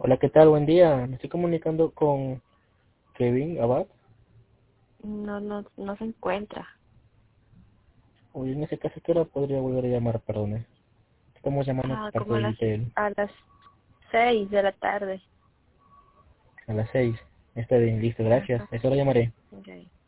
Hola, ¿qué tal? Buen día. Me estoy comunicando con Kevin Abad. No se encuentra. Oye, en ese caso, ¿qué hora podría volver a llamar? Perdone. Estamos llamando por parte Como de él a las 6 de la tarde. a las 6. Está bien, listo, gracias. Ajá. A esa hora llamaré. Ok.